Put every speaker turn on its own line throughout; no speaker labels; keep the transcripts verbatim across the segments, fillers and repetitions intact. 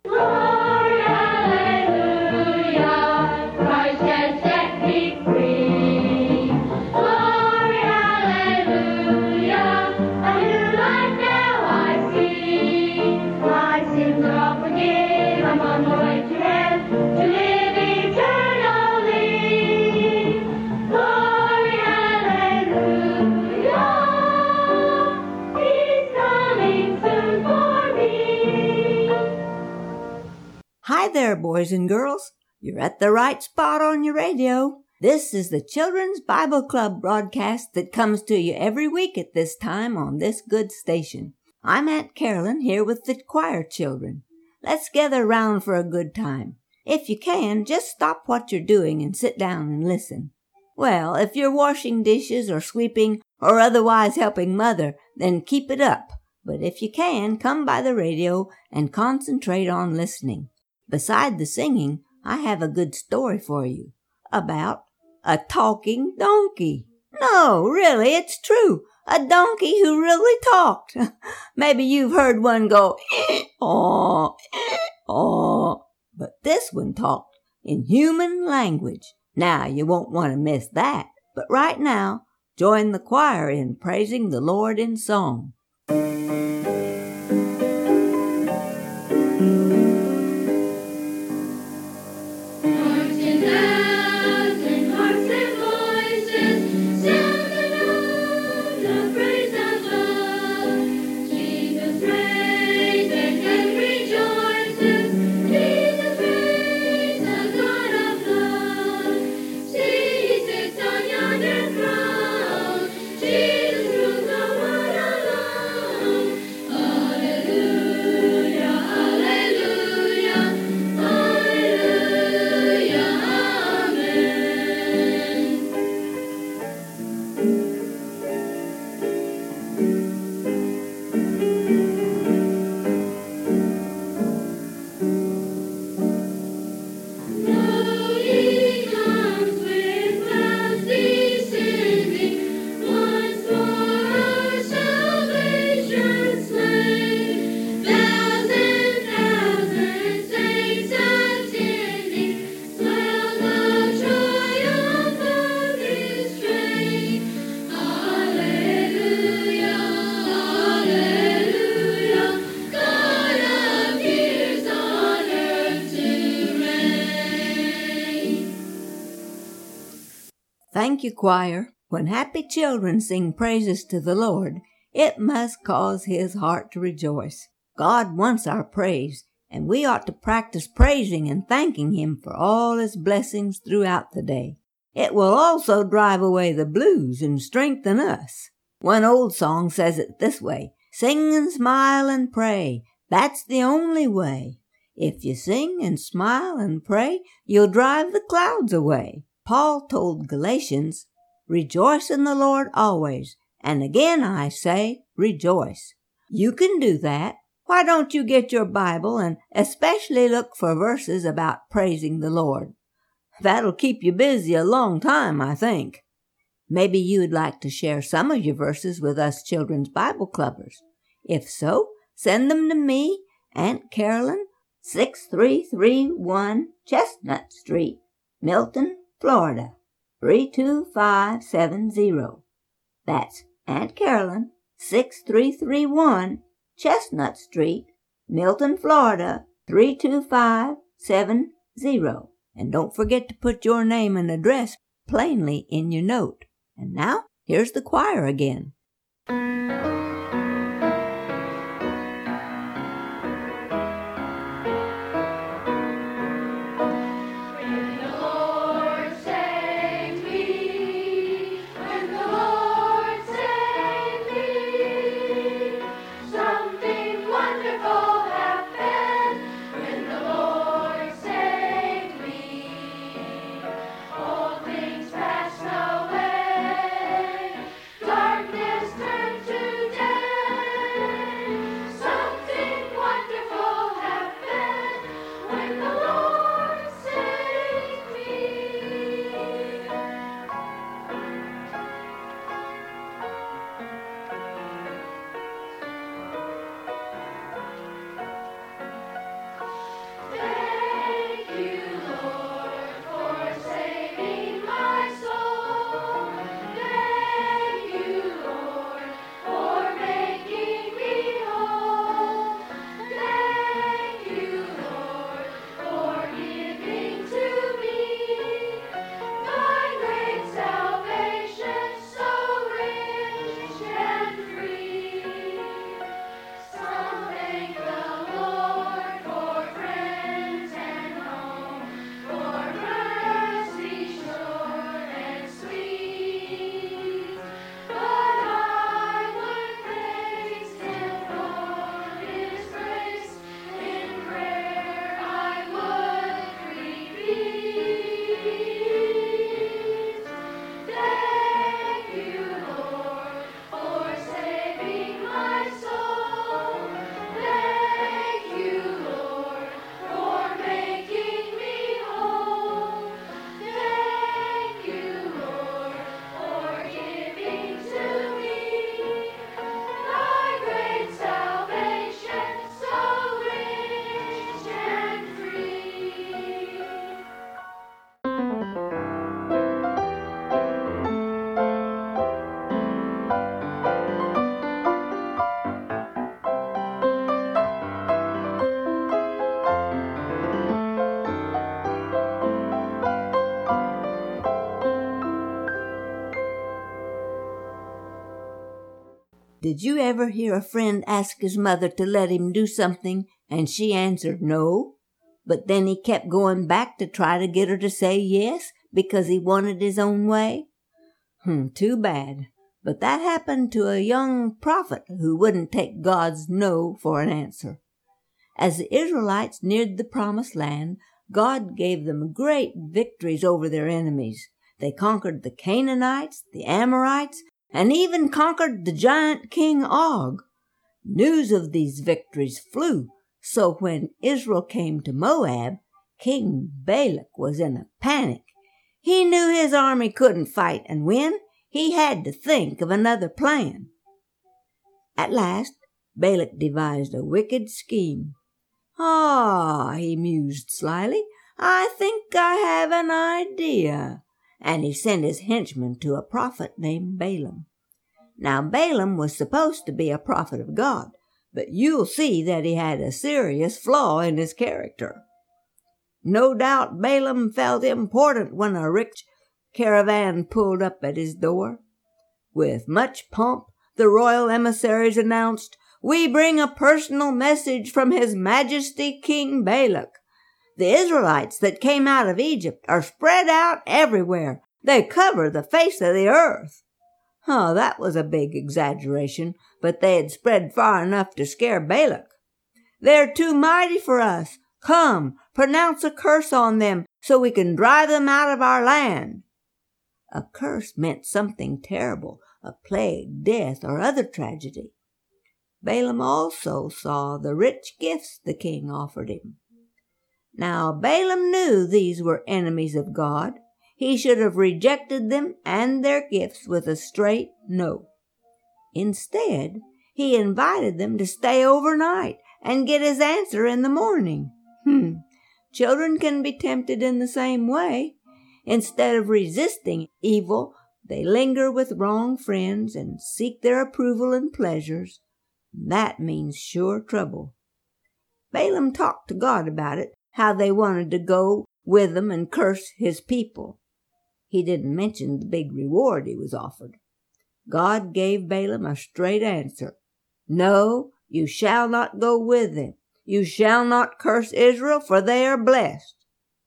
Glory, hallelujah, Christ has set me free. Glory, hallelujah, a new life now I see. My sins are all forgiven, I'm on my way to heaven, to live eternally. Glory, hallelujah, He's coming soon for me.
Hi there, boys and girls. You're at the right spot on your radio. This is the Children's Bible Club broadcast that comes to you every week at this time on this good station. I'm Aunt Carolyn here with the choir children. Let's gather round for a good time. If you can, just stop what you're doing and sit down and listen. Well, if you're washing dishes or sweeping or otherwise helping Mother, then keep it up. But if you can, come by the radio and concentrate on listening. Beside the singing, I have a good story for you about a talking donkey. No, really, it's true. A donkey who really talked. Maybe you've heard one go, aw, aw, but this one talked in human language. Now, you won't want to miss that. But right now, join the choir in praising the Lord in song.
Hearts and thousand hearts and voices sounding out the praise of love. Jesus reigns and heaven rejoices. Jesus reigns, the God of love. See, He sits on yonder throne. Jesus rules the world alone. Hallelujah, hallelujah, hallelujah, amen. Now He comes with clouds descending, once more our salvation slain. Thousand, thousand saints attending, swell the triumph of His train. Hallelujah, hallelujah, God appears on earth to reign.
Thank you, choir. When happy children sing praises to the Lord, it must cause His heart to rejoice. God wants our praise, and we ought to practice praising and thanking Him for all His blessings throughout the day. It will also drive away the blues and strengthen us. One old song says it this way, sing and smile and pray, that's the only way. If you sing and smile and pray, you'll drive the clouds away. Paul told Galatians, rejoice in the Lord always, and again I say, rejoice. You can do that. Why don't you get your Bible and especially look for verses about praising the Lord? That'll keep you busy a long time, I think. Maybe you'd like to share some of your verses with us Children's Bible Clubbers. If so, send them to me, Aunt Carolyn, six three three one Chestnut Street, Milton, Florida, three two five seven zero. That's Aunt Carolyn, six three three one Chestnut Street, Milton, Florida, three two five seven zero. And don't forget to put your name and address plainly in your note. And now, here's the choir again.
When the Lord saved me, when the Lord saved me, something wonderful happened. When the Lord saved me, all things passed away, darkness
Did you ever hear a friend ask his mother to let him do something and she answered no, but then he kept going back to try to get her to say yes because he wanted his own way? Hmm, too bad. But that happened to a young prophet who wouldn't take God's no for an answer. As the Israelites neared the promised land, God gave them great victories over their enemies. They conquered the Canaanites, the Amorites, and even conquered the giant King Og. News of these victories flew, so when Israel came to Moab, King Balak was in a panic. He knew his army couldn't fight and win. He had to think of another plan. At last, Balak devised a wicked scheme. "Ah," he mused slyly, "I think I have an idea." And he sent his henchman to a prophet named Balaam. Now Balaam was supposed to be a prophet of God, but you'll see that he had a serious flaw in his character. No doubt Balaam felt important when a rich caravan pulled up at his door. With much pomp, the royal emissaries announced, "We bring a personal message from His Majesty King Balak. The Israelites that came out of Egypt are spread out everywhere. They cover the face of the earth." Oh, that was a big exaggeration, but they had spread far enough to scare Balak. "They're too mighty for us. Come, pronounce a curse on them so we can drive them out of our land." A curse meant something terrible, a plague, death, or other tragedy. Balaam also saw the rich gifts the king offered him. Now Balaam knew these were enemies of God. He should have rejected them and their gifts with a straight no. Instead, he invited them to stay overnight and get his answer in the morning. Hmm, children can be tempted in the same way. Instead of resisting evil, they linger with wrong friends and seek their approval and pleasures. That means sure trouble. Balaam talked to God about it, how they wanted to go with him and curse his people. He didn't mention the big reward he was offered. God gave Balaam a straight answer. "No, you shall not go with them. You shall not curse Israel, for they are blessed."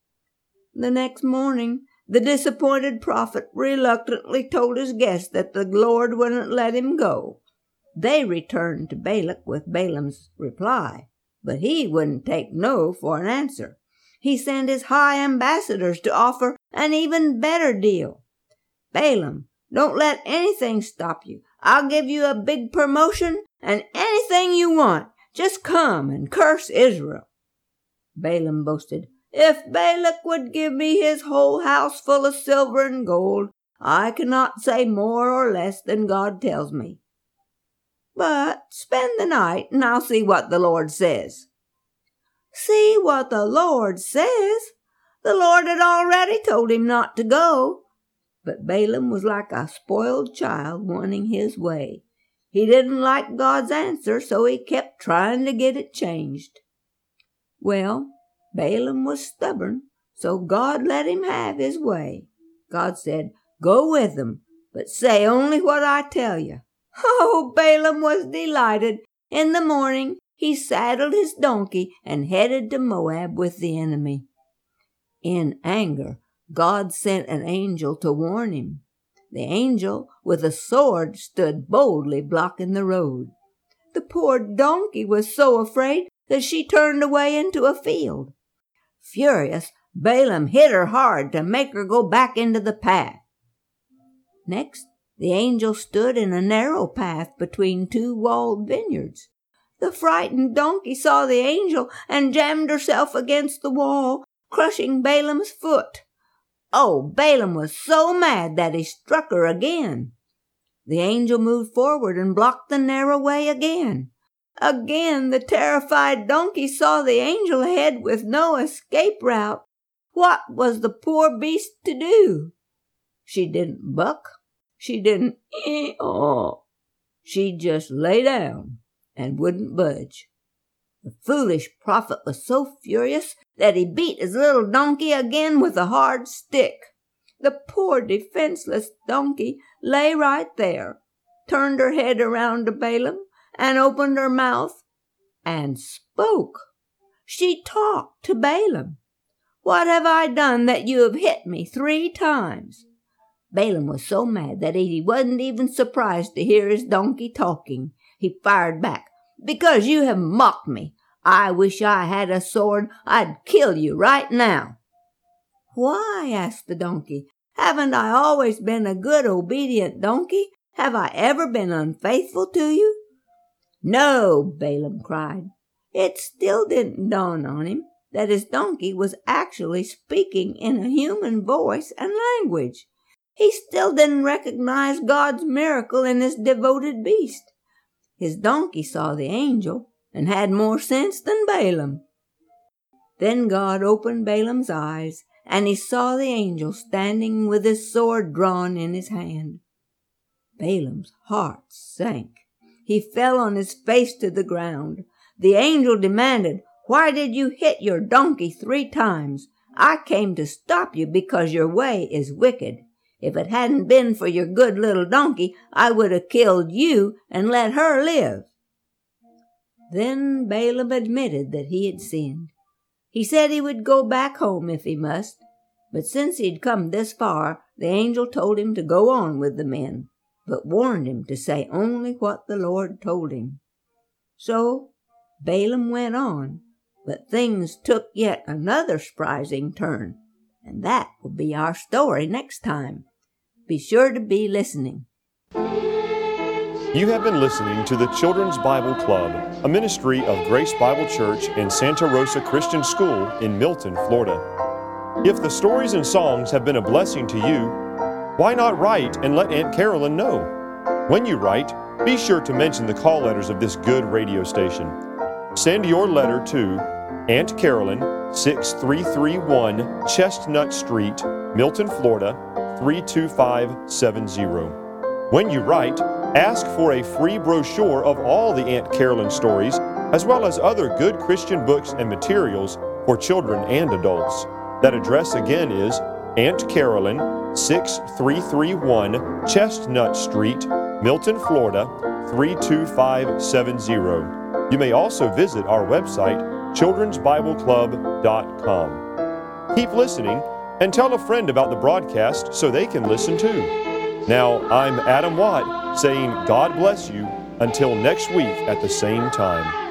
The next morning, the disappointed prophet reluctantly told his guests that the Lord wouldn't let him go. They returned to Balak with Balaam's reply, but he wouldn't take no for an answer. He sent his high ambassadors to offer an even better deal. "Balaam, don't let anything stop you. I'll give you a big promotion and anything you want. Just come and curse Israel." Balaam boasted, "If Balak would give me his whole house full of silver and gold, I cannot say more or less than God tells me. But spend the night, and I'll see what the Lord says." See what the Lord says? The Lord had already told him not to go. But Balaam was like a spoiled child wanting his way. He didn't like God's answer, so he kept trying to get it changed. Well, Balaam was stubborn, so God let him have his way. God said, "Go with them, but say only what I tell you." Oh, Balaam was delighted. In the morning, he saddled his donkey and headed to Moab with the enemy. In anger, God sent an angel to warn him. The angel, with a sword, stood boldly blocking the road. The poor donkey was so afraid that she turned away into a field. Furious, Balaam hit her hard to make her go back into the path. Next, the angel stood in a narrow path between two walled vineyards. The frightened donkey saw the angel and jammed herself against the wall, crushing Balaam's foot. Oh, Balaam was so mad that he struck her again. The angel moved forward and blocked the narrow way again. Again the terrified donkey saw the angel ahead with no escape route. What was the poor beast to do? She didn't buck. She didn't ee-aw. She just lay down and wouldn't budge. The foolish prophet was so furious that he beat his little donkey again with a hard stick. The poor defenseless donkey lay right there, turned her head around to Balaam and opened her mouth and spoke. She talked to Balaam. "What have I done that you have hit me three times?" Balaam was so mad that he wasn't even surprised to hear his donkey talking. He fired back, "Because you have mocked me. I wish I had a sword. I'd kill you right now." "Why?" asked the donkey. "Haven't I always been a good, obedient donkey? Have I ever been unfaithful to you?" "No," Balaam cried. It still didn't dawn on him that his donkey was actually speaking in a human voice and language. He still didn't recognize God's miracle in his devoted beast. His donkey saw the angel and had more sense than Balaam. Then God opened Balaam's eyes, and he saw the angel standing with his sword drawn in his hand. Balaam's heart sank. He fell on his face to the ground. The angel demanded, "Why did you hit your donkey three times? I came to stop you because your way is wicked. If it hadn't been for your good little donkey, I would have killed you and let her live." Then Balaam admitted that he had sinned. He said he would go back home if he must, but since he'd come this far, the angel told him to go on with the men, but warned him to say only what the Lord told him. So Balaam went on, but things took yet another surprising turn, and that will be our story next time. Be sure to be listening.
You have been listening to the Children's Bible Club, a ministry of Grace Bible Church and Santa Rosa Christian School in Milton, Florida. If the stories and songs have been a blessing to you, why not write and let Aunt Carolyn know? When you write, be sure to mention the call letters of this good radio station. Send your letter to Aunt Carolyn, six three three one Chestnut Street, Milton, Florida, three two five seven zero. When you write, ask for a free brochure of all the Aunt Carolyn stories, as well as other good Christian books and materials for children and adults. That address again is Aunt Carolyn, six three three one Chestnut Street, Milton, Florida, three two five seven zero. You may also visit our website, children's bible club dot com. Keep listening and tell a friend about the broadcast so they can listen too. Now, I'm Adam Watt saying God bless you until next week at the same time.